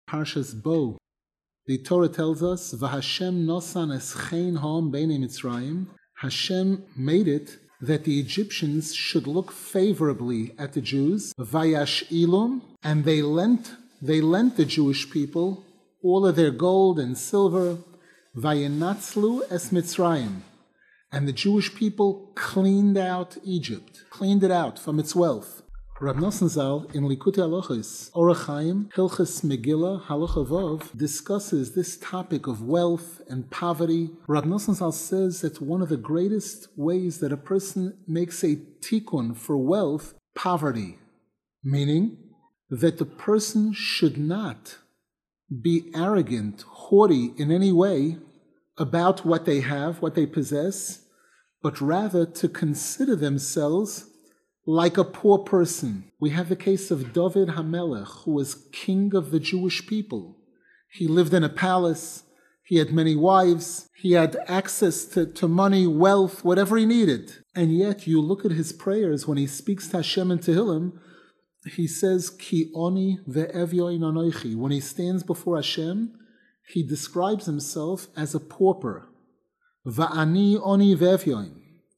Parshas Bo, the Torah tells us, V'Hashem nosan eschein ha'am b'nei Mitzrayim. Hashem made it that the Egyptians should look favorably at the Jews, Vayash Ilum, and they lent the Jewish people all of their gold and silver, Vayinatzlu es Mitzrayim. And the Jewish people cleaned out Egypt, cleaned it out from its wealth. Rab Nosson Zal in Likutei Halachos, Orach Chaim, Hilchos Megillah, Halacha Vav, discusses this topic of wealth and poverty. Rab Nosson Zal says that one of the greatest ways that a person makes a tikkun for wealth, poverty, meaning that the person should not be arrogant, haughty in any way about what they have, what they possess, but rather to consider themselves like a poor person. We have the case of David HaMelech, who was king of the Jewish people. He lived in a palace, he had many wives, he had access to money, wealth, whatever he needed. And yet you look at his prayers when he speaks to Hashem in Tehillim, he says, Ki oni ve'evyoin anoichi. When he stands before Hashem, he describes himself as a pauper. Va'ani oni ve'evyoin.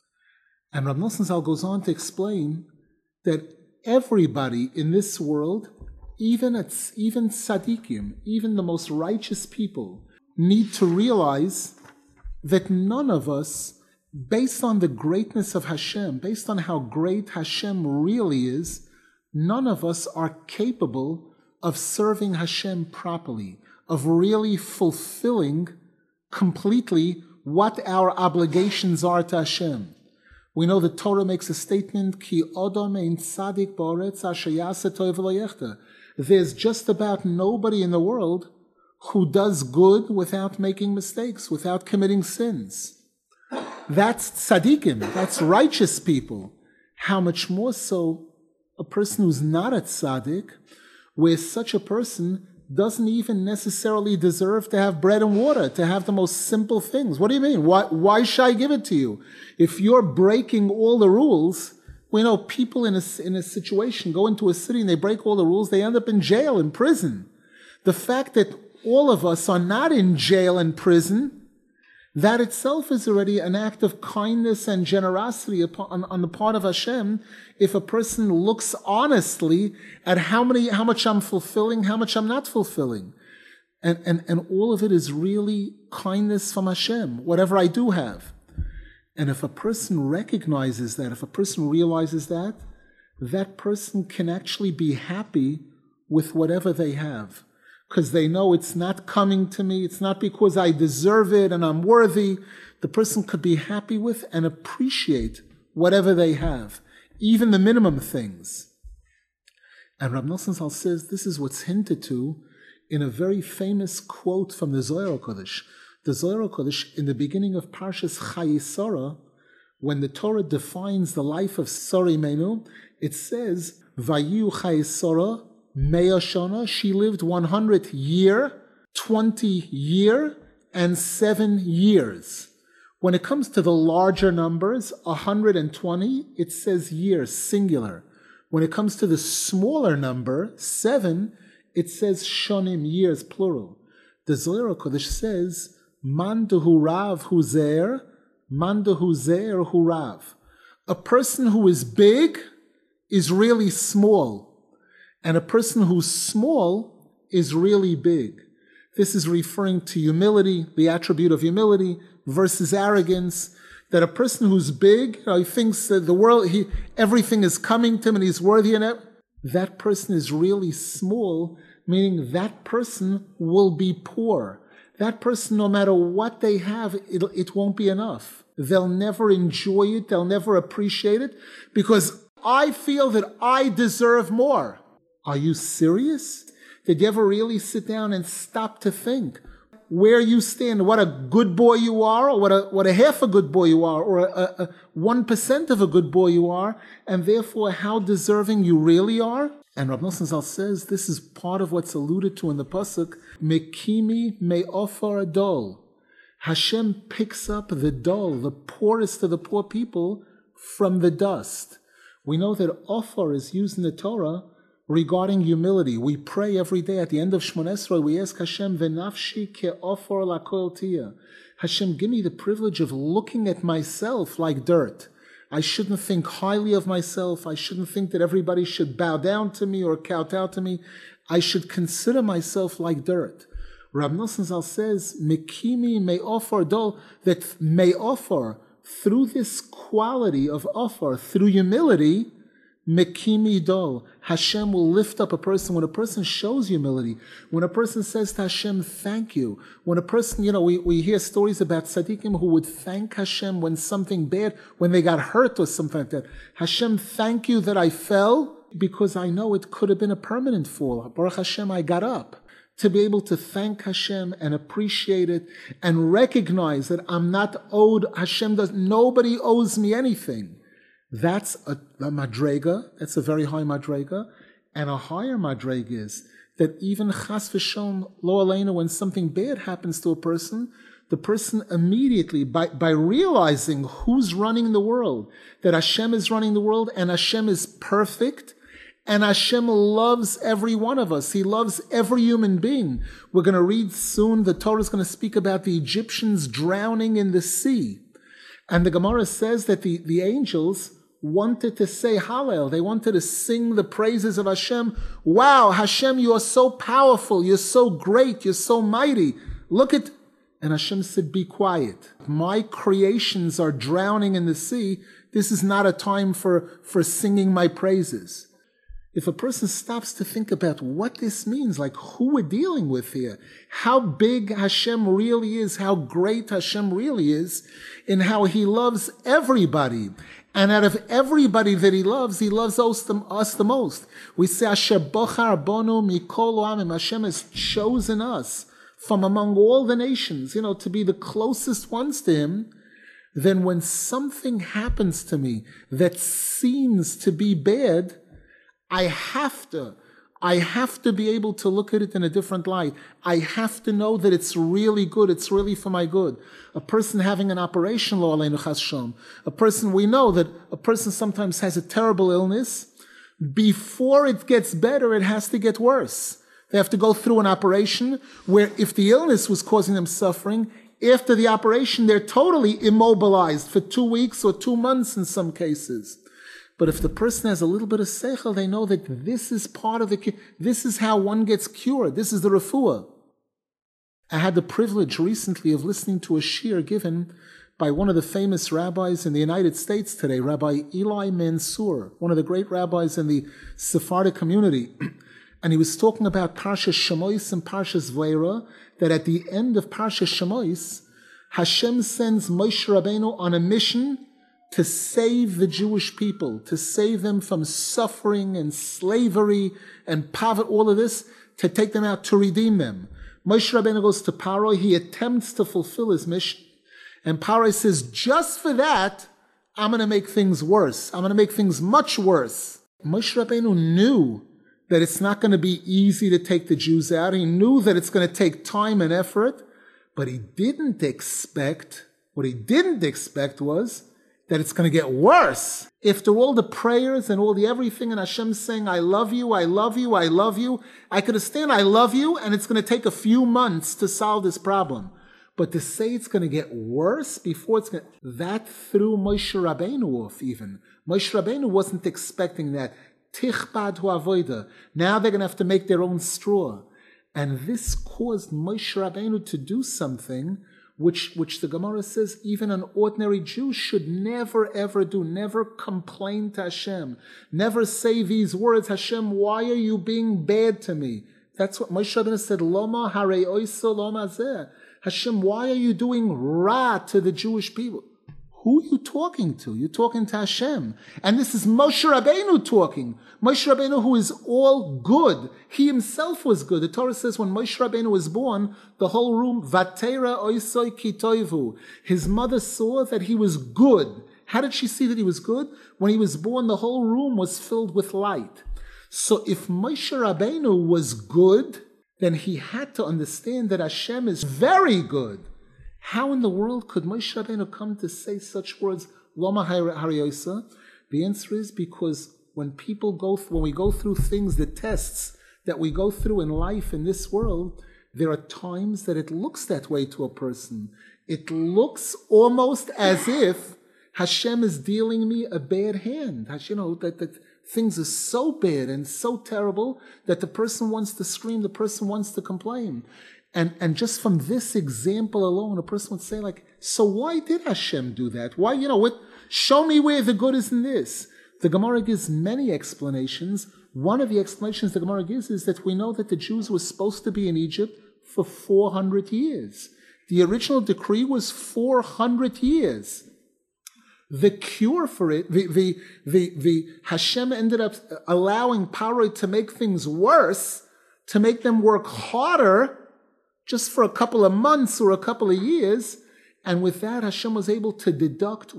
And Rab Nosson Zal goes on to explain that everybody in this world, even tzaddikim, even the most righteous people, need to realize that none of us, based on the greatness of Hashem, based on how great Hashem really is, none of us are capable of serving Hashem properly, of really fulfilling completely what our obligations are to Hashem. We know the Torah makes a statement, Ki odom ein tzadik ba'aretz asher yaseh tov v'lo yechta. There's just about nobody in the world who does good without making mistakes, without committing sins. That's tzaddikim, that's righteous people. How much more so a person who's not a tzaddik, where such a person doesn't even necessarily deserve to have bread and water, to have the most simple things. What do you mean? Why should I give it to you? If you're breaking all the rules, we know people in a situation go into a city and they break all the rules, they end up in jail, in prison. The fact that all of us are not in jail and prison, that itself is already an act of kindness and generosity on the part of Hashem. If a person looks honestly at how much I'm fulfilling, how much I'm not fulfilling. And all of it is really kindness from Hashem, whatever I do have. And if a person recognizes that, if a person realizes that, that person can actually be happy with whatever they have. Because they know it's not coming to me, it's not because I deserve it and I'm worthy. The person could be happy with and appreciate whatever they have, even the minimum things. And Rab Nosson Zal says this is what's hinted to in a very famous quote from the Zohar HaKodesh. The Zohar HaKodesh, in the beginning of Parshas Chayei Sarah, when the Torah defines the life of Sarah Imenu, it says, Vayu Chayei Sarah Mea Shana, she lived 100 year, 20 year, and 7 years. When it comes to the larger numbers, 120, it says years, singular. When it comes to the smaller number, 7, it says shonim, years, plural. The Zohar HaKodesh says, Man dehu rav hu zer, man dehu zer hu rav. A person who is big is really small. And a person who's small is really big. This is referring to humility, the attribute of humility, versus arrogance. That a person who's big, he thinks that the world, everything is coming to him and he's worthy in it. That person is really small, meaning that person will be poor. That person, no matter what they have, it won't be enough. They'll never enjoy it, they'll never appreciate it, because I feel that I deserve more. Are you serious? Did you ever really sit down and stop to think where you stand, what a good boy you are, or what a half a good boy you are, or a 1% of a good boy you are, and therefore how deserving you really are? And Rab Nosson Zal says this is part of what's alluded to in the pasuk, Mekimi me'ofar adol. Hashem picks up the dull, the poorest of the poor people, from the dust. We know that ofar is used in the Torah regarding humility. We pray every day at the end of Shmoneh Esrei, we ask Hashem, V'nafshi ke'ofor lakol tiyah. Hashem, give me the privilege of looking at myself like dirt. I shouldn't think highly of myself. I shouldn't think that everybody should bow down to me or kowtow to me. I should consider myself like dirt. Rab Nosson Zal says, Mekimi me'ofor dol, that me'ofor, through this quality of offer, through humility, Mekimi dol, Hashem will lift up a person. When a person shows humility, when a person says to Hashem, thank you, when a person, we hear stories about tzaddikim who would thank Hashem when something bad, when they got hurt or something like that. Hashem, thank you that I fell, because I know it could have been a permanent fall. Baruch Hashem, I got up. To be able to thank Hashem and appreciate it and recognize that I'm not owed, nobody owes me anything. That's a madrega, that's a very high madrega. And a higher madrega is that even chas v'shalom lo aleinu, when something bad happens to a person, the person immediately, by realizing who's running the world, that Hashem is running the world and Hashem is perfect, and Hashem loves every one of us. He loves every human being. We're going to read soon, the Torah is going to speak about the Egyptians drowning in the sea. And the Gemara says that the angels wanted to say Hallel. They wanted to sing the praises of Hashem. Wow, Hashem, you are so powerful. You're so great. You're so mighty. Look at... And Hashem said, be quiet. My creations are drowning in the sea. This is not a time for singing my praises. If a person stops to think about what this means, like who we're dealing with here, how big Hashem really is, how great Hashem really is, and how He loves everybody. And out of everybody that He loves us the most. We say, Asher bochar bonu mikol ha'amim. Hashem has chosen us from among all the nations, to be the closest ones to Him. Then when something happens to me that seems to be bad, I have to be able to look at it in a different light. I have to know that it's really good. It's really for my good. A person having an operation, lo aleinu chas v'shalom. We know that a person sometimes has a terrible illness. Before it gets better, it has to get worse. They have to go through an operation where if the illness was causing them suffering, after the operation, they're totally immobilized for 2 weeks or 2 months in some cases. But if the person has a little bit of seichel, they know that this is part of this is how one gets cured. This is the refuah. I had the privilege recently of listening to a shiur given by one of the famous rabbis in the United States today, Rabbi Eli Mansour, one of the great rabbis in the Sephardic community. And he was talking about Parshas Shemois and Parshas Vayera, that at the end of Parshas Shemois, Hashem sends Moshe Rabbeinu on a mission to save the Jewish people, to save them from suffering and slavery and poverty, all of this, to take them out, to redeem them. Moshe Rabbeinu goes to Paro, he attempts to fulfill his mission, and Paro says, just for that, I'm going to make things worse. I'm going to make things much worse. Moshe Rabbeinu knew that it's not going to be easy to take the Jews out. He knew that it's going to take time and effort, but what he didn't expect was that it's going to get worse. After all the prayers and all the everything, and Hashem saying, I love you, I love you, I love you, I could understand I love you, and it's going to take a few months to solve this problem. But to say it's going to get worse before that threw Moshe Rabbeinu off even. Moshe Rabbeinu wasn't expecting that. Tichbad hu avoida. Now they're going to have to make their own straw. And this caused Moshe Rabbeinu to do something which the Gemara says even an ordinary Jew should never ever do. Never complain to Hashem. Never say these words, Hashem, why are you being bad to me? That's what Moshe Rabbeinu said, Loma harei oiso loma zeh. Hashem, why are you doing ra to the Jewish people? Who are you talking to? You're talking to Hashem. And this is Moshe Rabbeinu talking. Moshe Rabbeinu, who is all good. He himself was good. The Torah says when Moshe Rabbeinu was born, the whole room, Vatera oisoi kitoivu. His mother saw that he was good. How did she see that he was good? When he was born, the whole room was filled with light. So if Moshe Rabbeinu was good, then he had to understand that Hashem is very good. How in the world could Moshe Rabbeinu come to say such words, Loma Hariosa? The answer is because when we go through things, the tests that we go through in life in this world, there are times that it looks that way to a person. It looks almost as if Hashem is dealing me a bad hand. That things are so bad and so terrible that the person wants to scream, the person wants to complain. And just from this example alone, a person would say, so why did Hashem do that? Why, show me where the good is in this. The Gemara gives many explanations. One of the explanations the Gemara gives is that we know that the Jews were supposed to be in Egypt for 400 years. The original decree was 400 years. The cure for it, the Hashem ended up allowing Paro to make things worse, to make them work harder, just for a couple of months or a couple of years. And with that, Hashem was able to deduct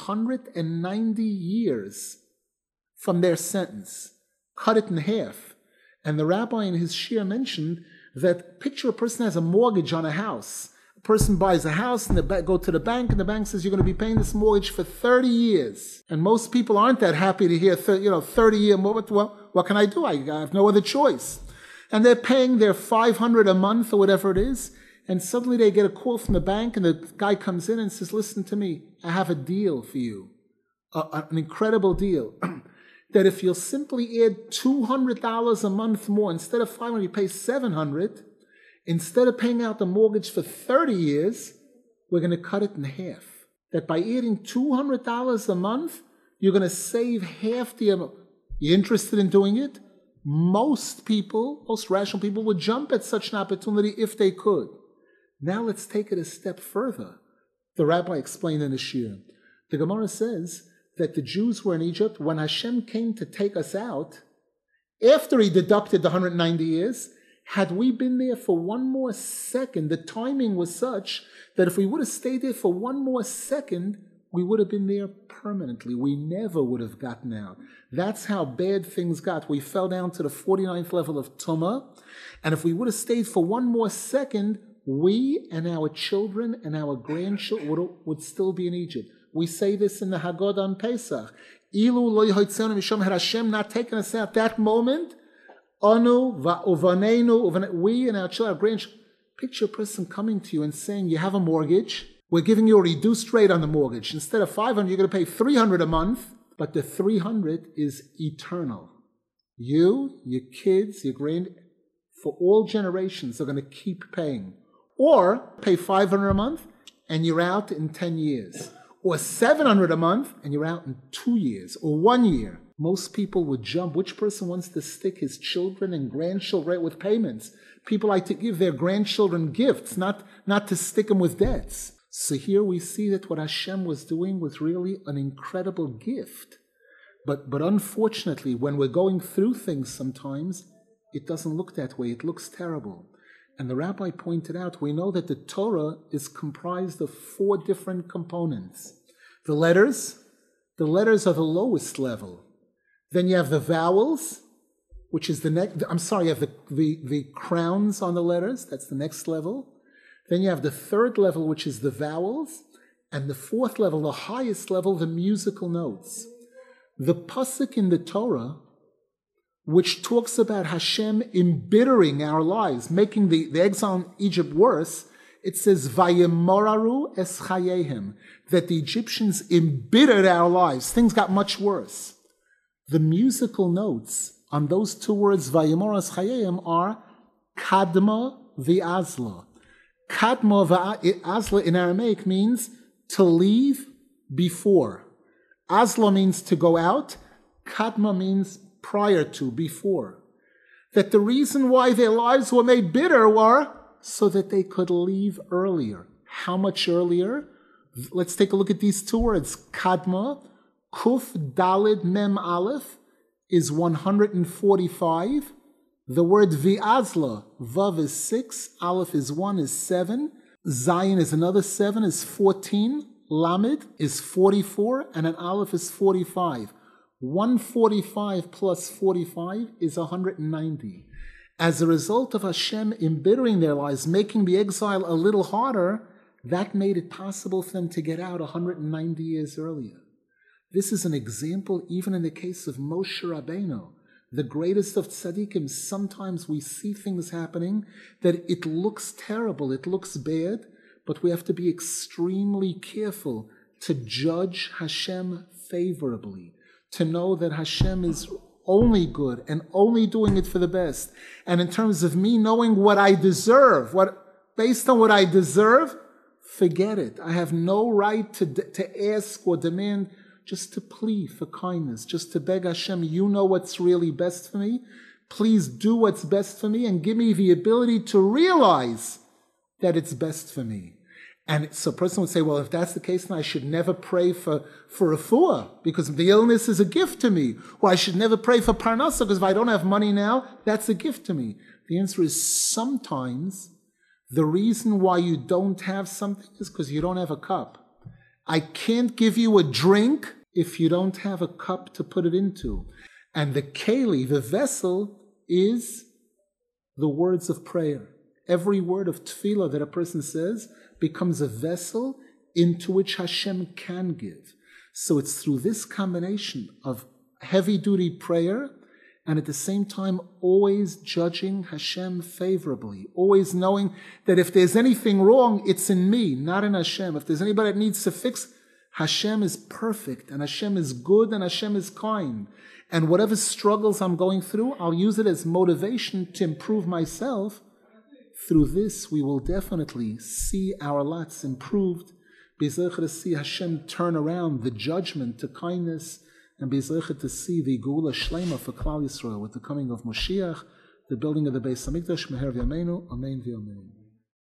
190 years from their sentence, cut it in half. And the rabbi in his shir mentioned that picture a person has a mortgage on a house. A person buys a house and they go to the bank, and the bank says you're going to be paying this mortgage for 30 years. And most people aren't that happy to hear 30-year mortgage. Well, what can I do? I have no other choice. And they're paying their $500 a month or whatever it is. And suddenly they get a call from the bank, and the guy comes in and says, listen to me, I have a deal for you, an incredible deal, that if you'll simply add $200 a month more, instead of $500, you pay $700, instead of paying out the mortgage for 30 years, we're going to cut it in half. That by adding $200 a month, you're going to save half the amount. You interested in doing it? Most rational people would jump at such an opportunity if they could. Now let's take it a step further. The rabbi explained in the shir. The Gemara says that the Jews were in Egypt when Hashem came to take us out, after he deducted the 190 years, had we been there for one more second, the timing was such that if we would have stayed there for one more second, we would have been there permanently. We never would have gotten out. That's how bad things got. We fell down to the 49th level of Tumah, and if we would have stayed for one more second, we and our children and our grandchildren would still be in Egypt. We say this in the Haggadah on Pesach. Ilu lo yihotzenu misham, had Hashem not taken us out that moment, anu va'ovanenu, we and our children, our grandchildren. Picture a person coming to you and saying, you have a mortgage, we're giving you a reduced rate on the mortgage. Instead of $500, you're going to pay $300 a month, but the $300 is eternal. You, your kids, your for all generations are going to keep paying. Or pay $500 a month and you're out in 10 years. Or $700 a month and you're out in 2 years or 1 year. Most people would jump. Which person wants to stick his children and grandchildren with payments? People like to give their grandchildren gifts, not to stick them with debts. So here we see that what Hashem was doing was really an incredible gift. But unfortunately, when we're going through things sometimes, it doesn't look that way. It looks terrible. And the rabbi pointed out, we know that the Torah is comprised of 4 different components. The letters are the lowest level. Then you have the vowels, which is you have the crowns on the letters, that's the next level. Then you have the 3rd level, which is the vowels. And the 4th level, the highest level, the musical notes. The pasuk in the Torah, which talks about Hashem embittering our lives, making the exile in Egypt worse, it says, Vayemoraru es chayehem, that the Egyptians embittered our lives. Things got much worse. The musical notes on those 2 words, Vayemoraru es chayehem, are Kadma v'azla. Kadma v'azla in Aramaic means to leave before. Azla means to go out. Kadma means prior to, before. That the reason why their lives were made bitter were so that they could leave earlier. How much earlier? Let's take a look at these 2 words. Kadma, Kuf Dalid Mem Aleph, is 145. The word Vi'azla, Vav is 6, Aleph is 1, is 7, Zayin is another 7, is 14, Lamed is 44, and an Aleph is 45. 145 plus 45 is 190. As a result of Hashem embittering their lives, making the exile a little harder, that made it possible for them to get out 190 years earlier. This is an example even in the case of Moshe Rabbeinu, the greatest of tzaddikim. Sometimes we see things happening that it looks terrible, it looks bad, but we have to be extremely careful to judge Hashem favorably, to know that Hashem is only good and only doing it for the best. And in terms of me knowing what I deserve, based on what I deserve, forget it. I have no right to ask or demand, just to plead for kindness, just to beg Hashem, you know what's really best for me. Please do what's best for me and give me the ability to realize that it's best for me. And so a person would say, well, if that's the case, then I should never pray for refuah, because the illness is a gift to me. Or I should never pray for parnasa, because if I don't have money now, that's a gift to me. The answer is sometimes the reason why you don't have something is because you don't have a cup. I can't give you a drink if you don't have a cup to put it into. And the keli, the vessel, is the words of prayer. Every word of tefillah that a person says becomes a vessel into which Hashem can give. So it's through this combination of heavy-duty prayer and at the same time always judging Hashem favorably, always knowing that if there's anything wrong, it's in me, not in Hashem. If there's anybody that needs to fix, Hashem is perfect, and Hashem is good, and Hashem is kind. And whatever struggles I'm going through, I'll use it as motivation to improve myself. Through this, we will definitely see our lots improved. Be zeicher to see Hashem turn around the judgment to kindness, and be zeicher to see the Geula Shlema for Klal Yisrael with the coming of Moshiach, the building of the Beis Hamikdash, Meher V'Yameinu, Amen V'Amen.